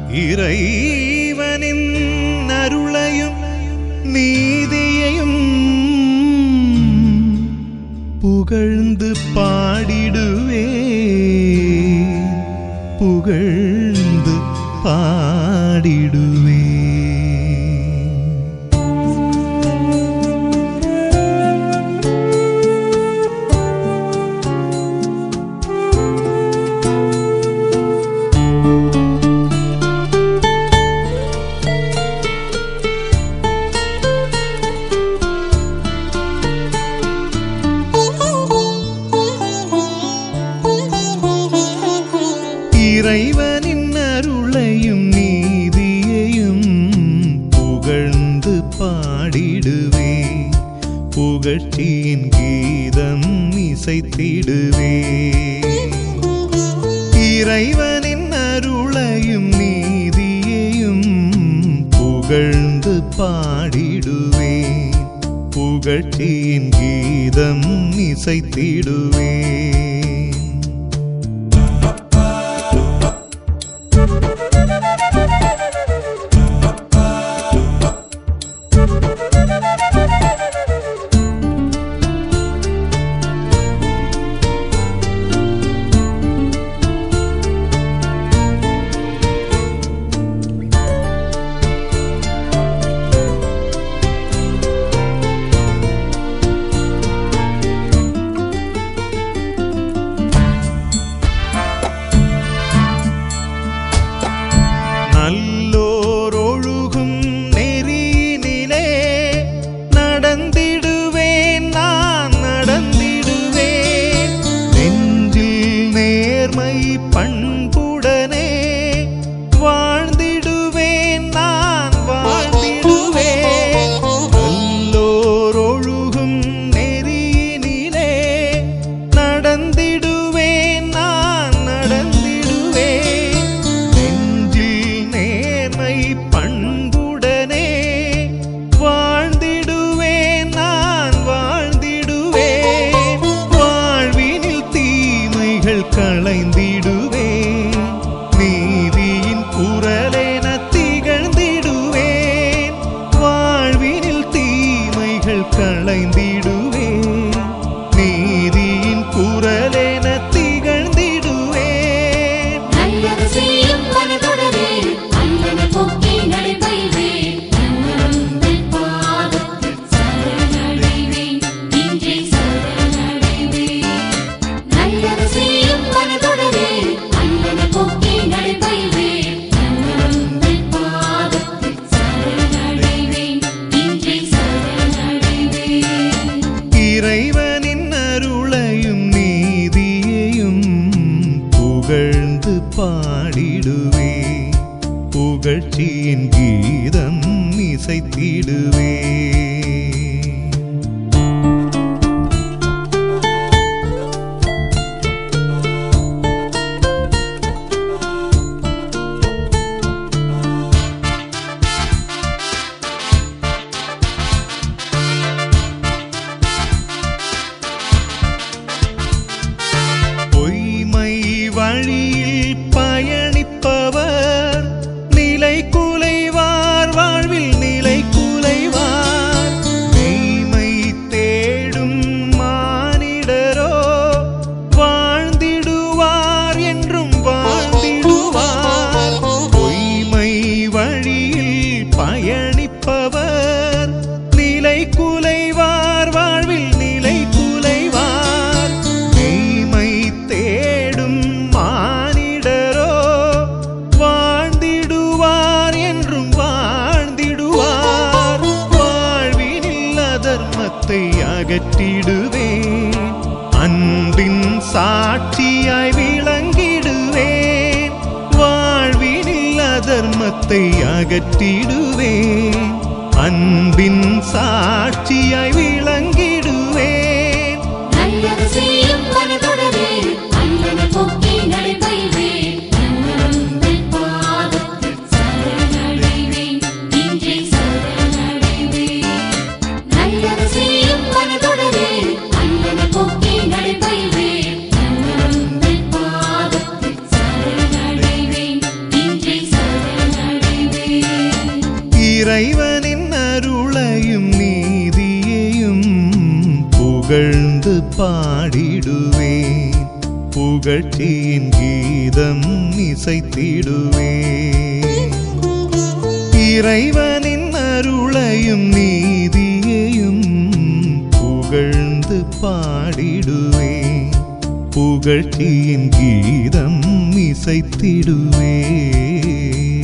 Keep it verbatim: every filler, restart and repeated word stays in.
இறைவனின் அருளையும் நீதியையும் புகழ்ந்து பாடிடுவே புகழ்ந்து பாடிடுவே. இறைவனின் அருளையும் நீதியையும் புகழ்ந்து பாடிடுவே புகழ்ச்சியின் கீதம் இசைத்திடுவே. இறைவனின் அருளையும் நீதியையும் புகழ்ந்து பாடிடுவே புகழ்ச்சியின் கீதம் இசைத்திடுவே. நல்லோரொழுகும் நெறியினிலே நடந்திடுவேன் நான் நடந்திடுவேன். நெஞ்சில் நேர்மை பண்புடனே வாழ்ந்திடுவேன் நான் வாழ்ந்திடுவேன். நல்லோரொழுகும் நெறியினிலே நடந்திடுவேன் நான் நடந்திடுவேன். பண்புடனே வாழ்ந்திடுவேன் நான் வாழ்ந்திடுவேன். வாழ்வினில் தீமைகள் களைந்திடுவேன் நீதியின் குரலென திகழ்ந்திடுவேன். வாழ்வினில் தீமைகள் களைந்திடுவேன் நீதியின் குரலென திகழ்ந்திடுவேன். நல்லது செய்யும் மனதுடனே போக்கி நடைபெறுவேன் உங்கள் பாதத்தில் சரணடைவேன் இன்றே சரணடைவேன். நல்லது செய்யும் மனதுடனே அன்பன போக்கி நடைபெறுவேன் உங்கள் பாதத்தில் சரணடைவேன் இன்றே சரணடைவேன். இறைவனின் அருளையும் நீதியையும் புகழ்ந்து பாடிடுவே புகழ்ச்சியின் கீதம் இசைத்திடுவே. பொய்மை வழியில் பயணிப்பவர் நிலை குலைவார் வாழ்வில் நிலை குலைவார். மெய்மை தேடும் மானிடரோ வாழ்ந்திடுவார் என்றும் வாழ்ந்திடுவார். பொய்மை வழியில் பயணிப்பவர் நிலை குலைவார் வாழ்வில் நிலை குலைவார். மெய்மை தேடும் மானிடரோ வாழ்ந்திடுவார் என்றும் வாழ்ந்திடுவார். வாழ்வினில் அதர்மத்தை அகற்றிடுவேன் அன்பின் சாட்சியாய் விளங்கிடுவேன். வாழ்வினில் அதர்மத்தை அகற்றிடுவேன் அன்பின் சாட்சியாய் விளங்கிடுவேன். நல்லது செய்யும் மனதுடனே அன்பன போக்கி நடைபெறுவேன் உங்கள் பாதத்தில் சரணடைவேன் இன்றே சரணடைவேன். நல்லது செய்யும் மனதுடனே அன்பன போக்கி நடைபெறுவேன் உங்கள் பாதத்தில் சரணடைவேன் இன்றே சரணடைவேன். இறைவனின் அருளையும் நீதியையும் புகழ்ந்து பாடிடுவேன், புகழ்ச்சியின் கீதம் இசைத்திடுவேன். இறைவனின் அருளையும் நீதியையும் புகழ்ந்து பாடிடுவேன், புகழ்ச்சியின் கீதம் இசைத்திடுவேன்.